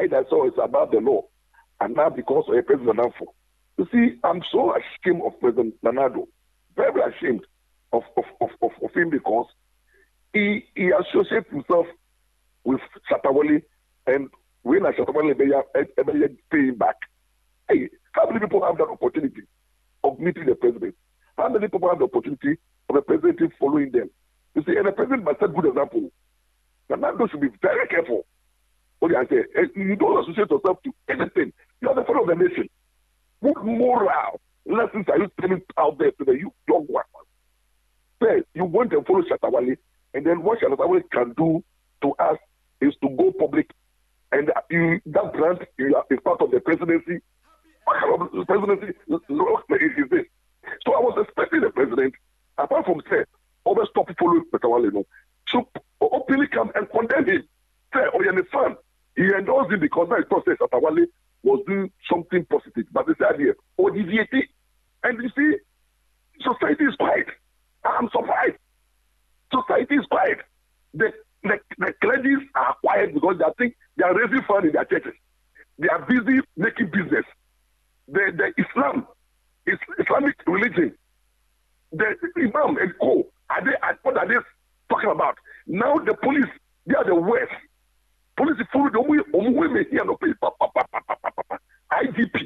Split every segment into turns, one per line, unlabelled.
I saw is above the law. And now because of President Danfo. You see, I'm so ashamed of President Nanado. Very ashamed of him because he associates himself with Shatawale, and when Shatawale paying back. Hey, how many people have that opportunity of meeting the president? How many people have the opportunity of the president following them? You see, and the president must set a good example. Nanado should be very careful. What do I say? You don't associate yourself to anything. You are the father of the nation. What moral lessons are you telling out there to the young ones? Say, you want to follow Shatawale, and then what Shatawale can do to us is to go public, and that grant is part of the presidency. What kind of presidency is this? So I was expecting the president, apart from say, always stop following Shatawale, to openly come and condemn him. Say, oh, you're the son. He endorsed him because now he thought Shatawale was doing something positive. But they said here, oh, deviating. And you see, society is quiet. I'm surprised. Society is quiet. The clergies are quiet because they think they are raising funds in their churches. They are busy making business. The Islamic religion, the Imam and Co. What are they talking about? Now the police, they are the worst. Police follow the women here no pay IGP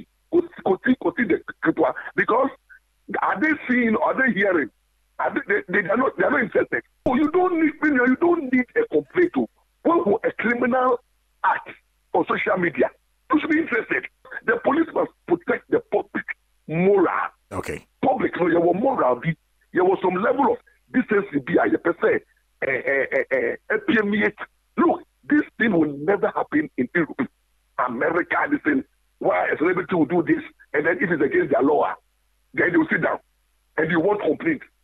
because are they seeing, are they hearing? They are not interested. So you don't need a complaint to a criminal act on social media. You should be interested. The police must protect the public moral.
Okay.
Public, no, there was moral. There was some level of decency. Look, this thing will never happen in Europe, America. This thing, why a celebrity will do this, and then it is against their law, then they will sit down and you won't complain.